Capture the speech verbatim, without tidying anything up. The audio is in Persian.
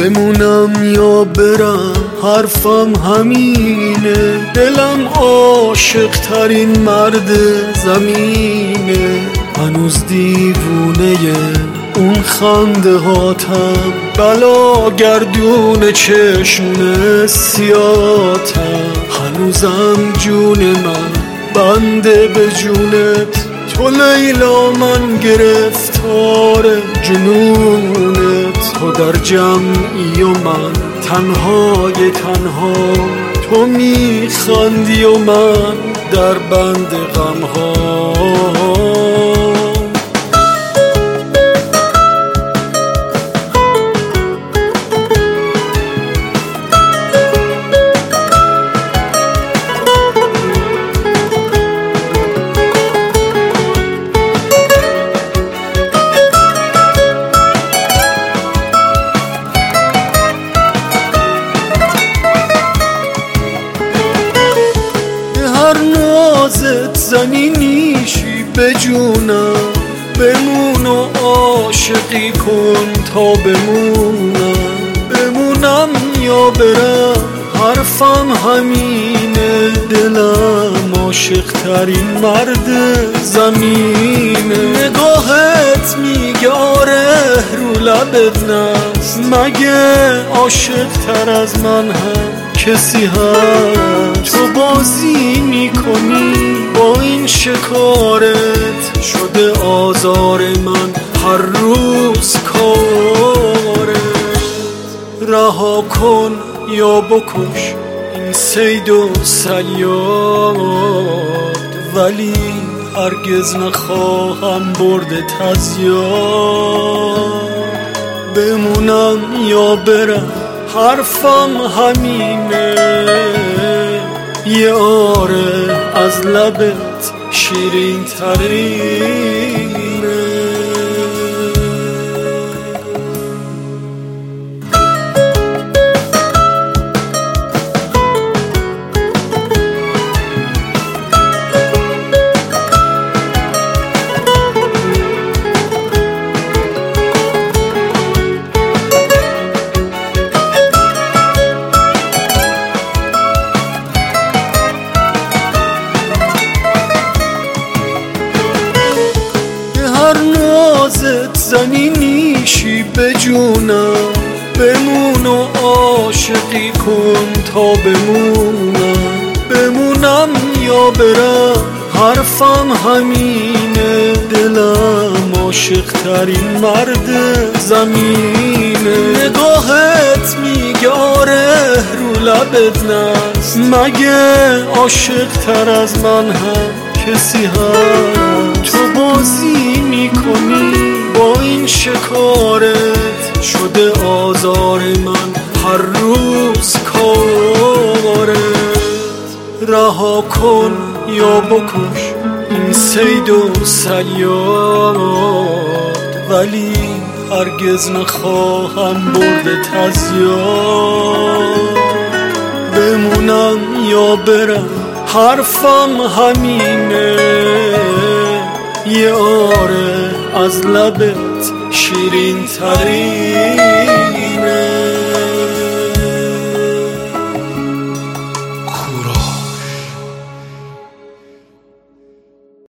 بمونم یا برم حرفم همینه، دلم عاشق ترین مرد زمینه. هنوز دیوونه اون خنده هاتم، بلا گردون چشم سیاتم. هنوزم جون من بنده به جونت، تو لیلا من گرفتار جنونت. تو در جمعی و من تنهای تنها، تو میخندی و من در بند غمها. نازت زنی نیشی به جونم، بمون و عاشقی کن تا بمونم. بمونم یا برم حرفم همینه، دلم عاشق ترین مرد زمینه. نگاهت میگه آره رو لبت نست، مگه عاشق تر از من هم کسی هست؟ تو بازی میکنی با این شکارت، شده آزار من هر روز کارت. رها کن یا بکش این صید و صیاد، ولی هرگز نخواهم بردت از یاد. بمونم یا برم حرفم همینه، یه آره از لبت شیرین ترینه. نازت زنی نیشی به جونم، بمون و عاشقی کن تا بمونم. بمونم یا برم حرفم همینه، دلم عاشق ترین مرد زمینه. نگاهت میگه آره رو لبت نست، مگه عاشق تر از من هم کسی هست؟ تو بازی میکنی با این شکارت، شده آزار من هر روز کارت. رها کن یا بکش این صید و صیاد، ولی هرگز نخواهم بردت از یاد. بمونم یا برم حرفم همینه، یه آره از لبت شیرین ترین